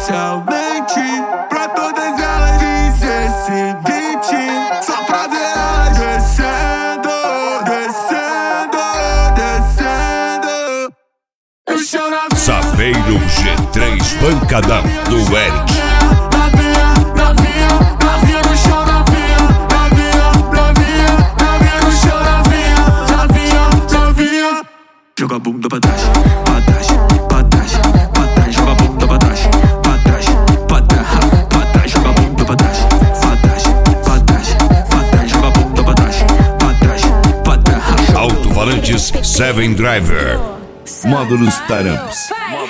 especialmente pra todas elas. Fiz esse beat só pra ver elas descendo, descendo, descendo no chão na via. Saveiro G3 Pancadão do Eric. Novinha no chão na via. Novinha no chão na via. Novinha. Joga a bunda pra trás, pra trás, pra trás, pra trás. Joga a bunda pra trás, pra trás, pra trás, pra trás. Joga a bunda pra trás, pra trás, pra trás, pra trás. Joga a bunda pra trás, pra trás, pra trás. Alto-falantes Seven Driver. Módulos Taramps.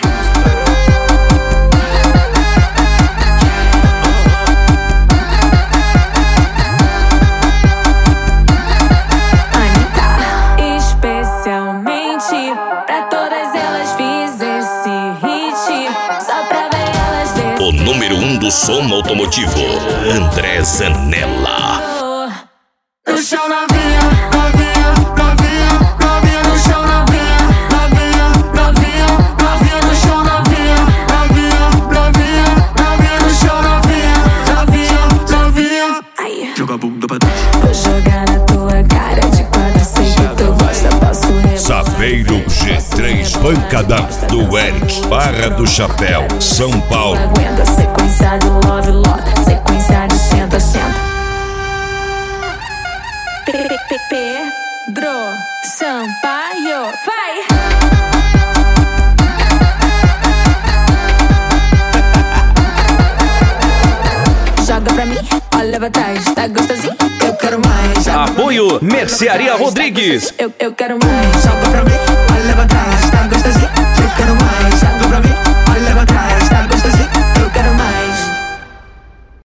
O número 1 do som automotivo, André Zanella. No chão na via, novinha no chão na via. Novinha no chão na via. Novinha no chão na via. Novinha. Joga a bunda pra trás. Vou jogar na tua cara de quatro, sei que tu gosta, posso rebolar. Saveiro G3 Pancadão do Eric, Barra do Chapéu, São Paulo. Aguenta sequência de love, sequência de senta, senta. Pedro Sampaio, vai! Joga pra mim, olha pra trás, tá gostosinho? Eu quero mais. Apoio Mercearia Rodrigues. Eu quero mais. Joga pra mim, olha pra trás, tá gostosinho?